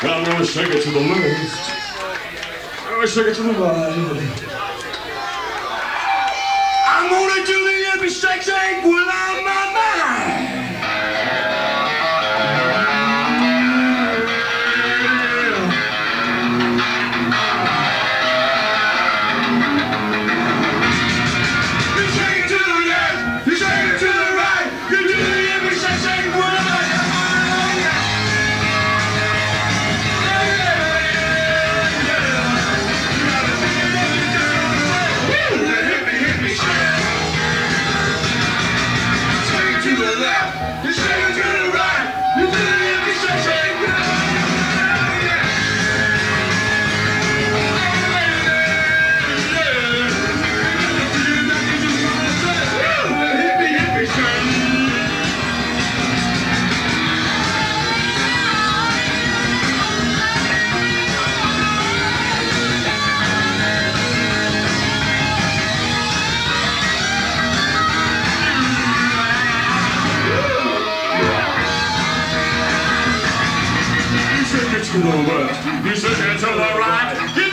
I'm gonna shake it to the left. I'm gonna shake it to the right. I'm gonna do the hippie shake shake without my mind. You shake it to the left, you shake it to the right. You do the hippie shake shake without my mind. To the left, you shake it to the right.